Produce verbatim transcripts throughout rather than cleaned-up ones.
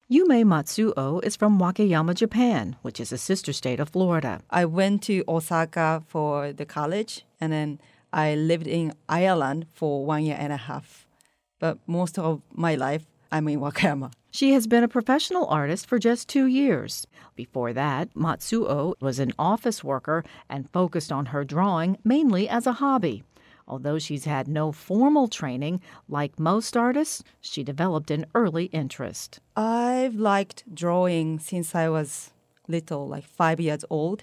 Yume Matsuo is from Wakayama, Japan, which is a sister state of Florida. I went to Osaka for the college, and then I lived in Ireland for one year and a half. But most of my life, I'm in Wakayama. She has been a professional artist for just two years. Before that, Matsuo was an office worker and focused on her drawing mainly as a hobby. Although she's had no formal training, like most artists, she developed an early interest. I've liked drawing since I was little, like five years old.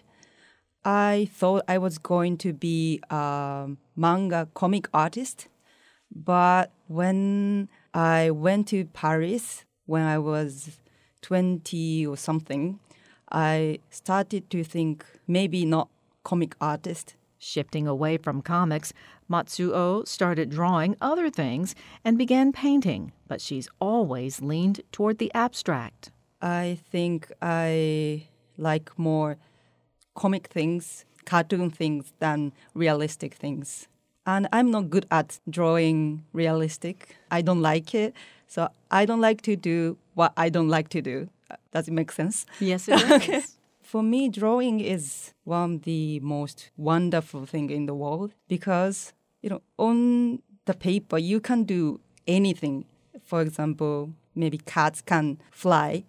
I thought I was going to be a manga comic artist. But when I went to Paris, when I was twenty or something, I started to think maybe not comic artist. Shifting away from comics, Matsuo started drawing other things and began painting, but she's always leaned toward the abstract. I think I like more comic things, cartoon things, than realistic things. And I'm not good at drawing realistic. I don't like it. So I don't like to do what I don't like to do. Does it make sense? Yes, it does. For me, drawing is one of the most wonderful thing in the world because, you know, on the paper, you can do anything. For example, maybe cats can fly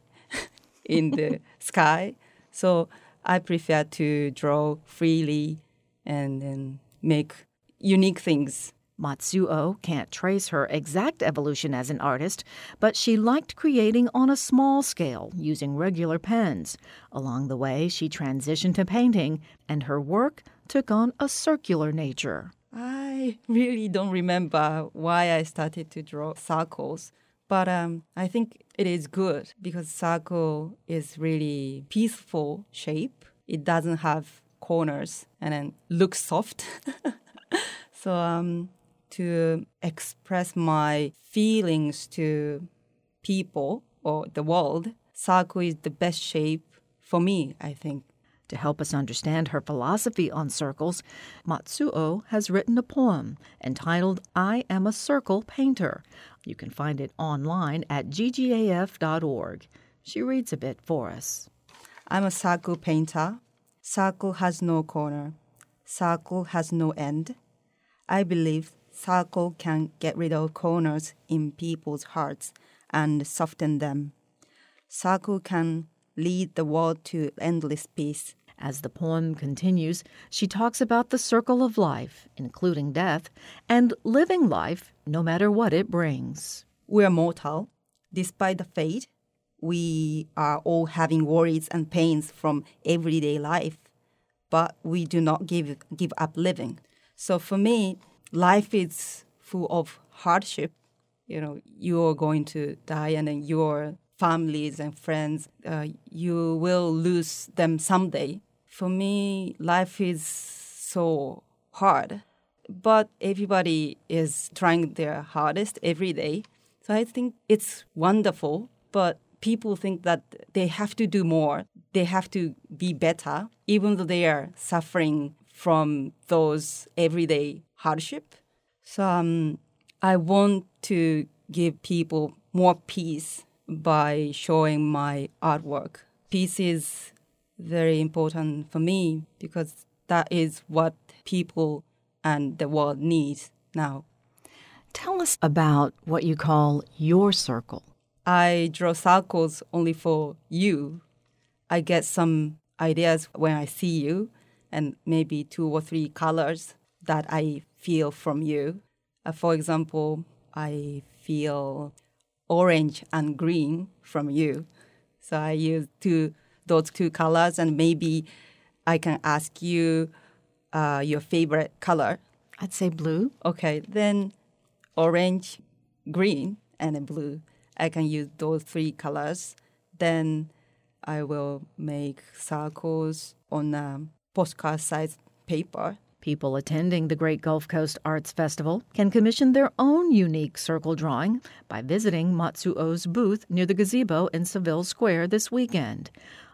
in the sky. So I prefer to draw freely and then make unique things. Matsuo can't trace her exact evolution as an artist, but she liked creating on a small scale using regular pens. Along the way, she transitioned to painting, and her work took on a circular nature. I really don't remember why I started to draw circles, but um, I think it is good because circle is really peaceful shape. It doesn't have corners and then looks soft. So um, to express my feelings to people or the world, circle is the best shape for me, I think. To help us understand her philosophy on circles, Matsuo has written a poem entitled I Am a Circle Painter. You can find it online at g g a f dot org. She reads a bit for us. I'm a circle painter. Circle has no corner. Circle has no end. I believe circle can get rid of corners in people's hearts and soften them. Circle can lead the world to endless peace. As the poem continues, she talks about the circle of life, including death, and living life no matter what it brings. We are mortal. Despite the fate, we are all having worries and pains from everyday life, but we do not give give up living. So for me, life is full of hardship. You know, you're going to die, and then your families and friends, uh, you will lose them someday. For me, life is so hard, but everybody is trying their hardest every day. So I think it's wonderful, but people think that they have to do more. They have to be better, even though they are suffering from those everyday hardship. So um, I want to give people more peace by showing my artwork. Peace is very important for me because that is what people and the world needs now. Tell us about what you call your circle. I draw circles only for you. I get some ideas when I see you, and maybe two or three colors that I feel from you. Uh, for example, I feel orange and green from you. So I use two those two colors, and maybe I can ask you uh, your favorite color. I'd say blue. Okay, then orange, green, and then blue. I can use those three colors. Then I will make circles on a postcard-sized paper. People attending the Great Gulf Coast Arts Festival can commission their own unique circle drawing by visiting Matsuo's booth near the gazebo in Seville Square this weekend.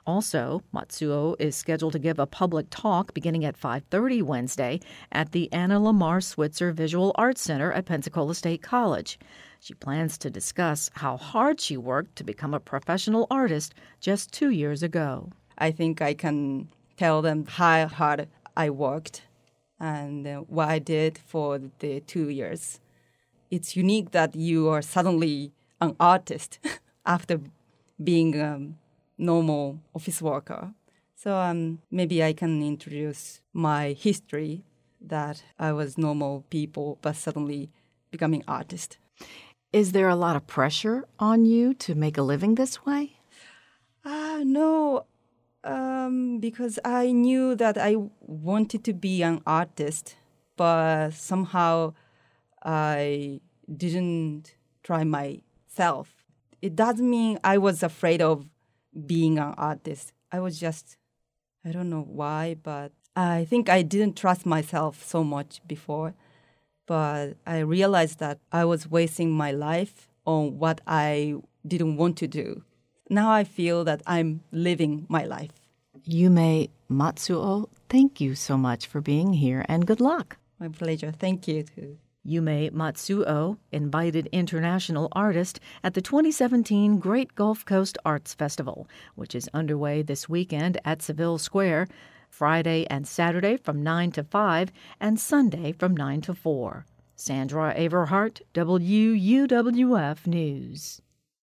Also, Matsuo is scheduled to give a public talk beginning at five thirty Wednesday at the Anna Lamar Switzer Visual Arts Center at Pensacola State College. She plans to discuss how hard she worked to become a professional artist just two years ago. I think I can tell them how hard I worked and uh, what I did for the two years. It's unique that you are suddenly an artist after being a normal office worker. So um, maybe I can introduce my history that I was normal people, but suddenly becoming artist. Is there a lot of pressure on you to make a living this way? Ah, uh, no, um, because I knew that I wanted to be an artist, but somehow I didn't try myself. It doesn't mean I was afraid of being an artist. I was just, I don't know why, but I think I didn't trust myself so much before. But I realized that I was wasting my life on what I didn't want to do. Now I feel that I'm living my life. Yume Matsuo, thank you so much for being here and good luck. My pleasure. Thank you too. Yume Matsuo, invited international artist at the twenty seventeen Great Gulf Coast Arts Festival, which is underway this weekend at Seville Square, Friday and Saturday from nine to five, and Sunday from nine to four. Sandra Averhart, W U W F News.